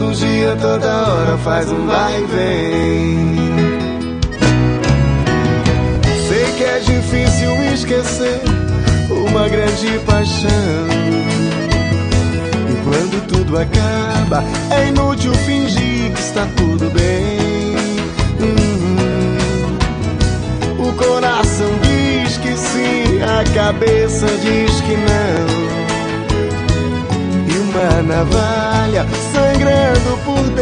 Todo dia, toda hora faz um vai e vem. Sei que é difícil esquecer uma grande paixão, e quando tudo acaba é inútil fingir que está tudo bem. O coração diz que sim, a cabeça diz que não, e uma navalha sangrando por dentro